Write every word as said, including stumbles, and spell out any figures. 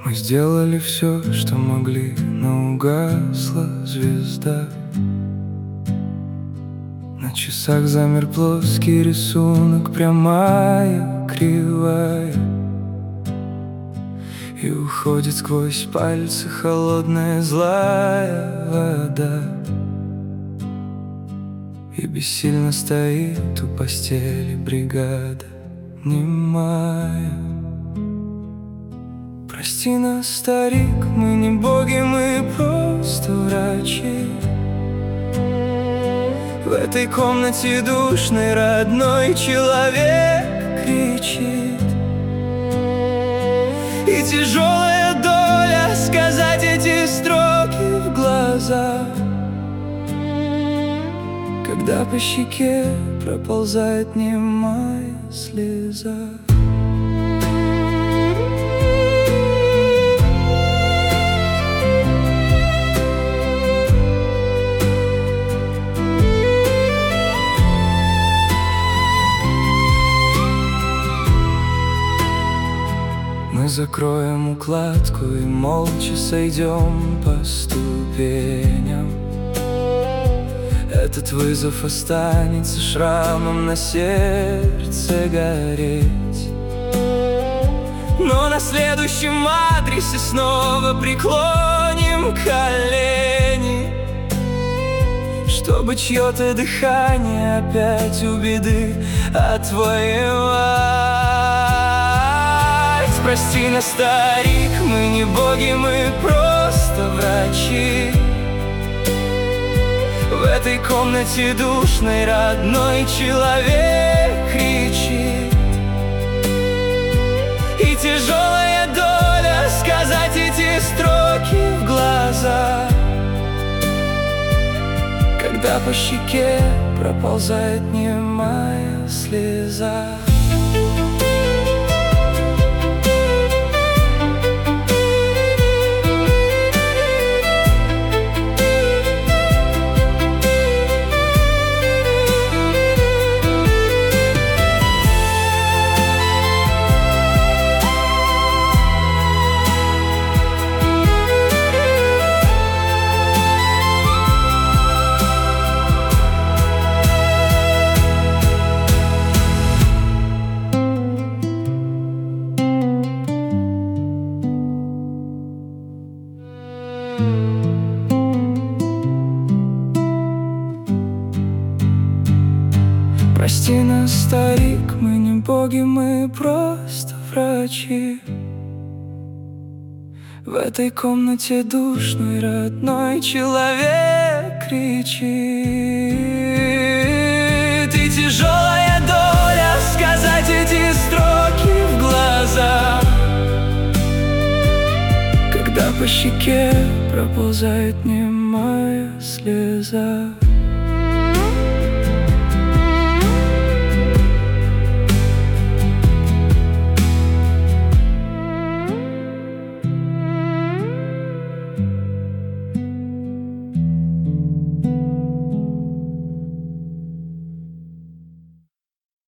Мы сделали все, что могли, но угасла звезда. На часах замер плоский рисунок, прямая, кривая, и уходит сквозь пальцы холодная злая вода. И бессильно стоит у постели бригада немая. Прости нас, старик, мы не боги, мы просто врачи. В этой комнате душной родной человек кричит. И тяжелая доля сказать эти строки в глаза, когда по щеке проползает немая слеза. Мы закроем укладку и молча сойдем по ступеням. Этот вызов останется шрамом на сердце гореть. Но на следующем адресе снова преклоним колени, чтобы чье-то дыхание опять у беды отвоевать. Прости нас, старик, мы не боги, мы просто врачи. В этой комнате душной родной человек кричит. И тяжелая доля сказать эти строки в глаза, когда по щеке проползает немая слеза. Прости нас, старик, мы не боги, мы просто врачи. В этой комнате душной родной человек кричит. И тяжелая доля сказать эти строки в глаза, когда по щеке проползает немая слеза.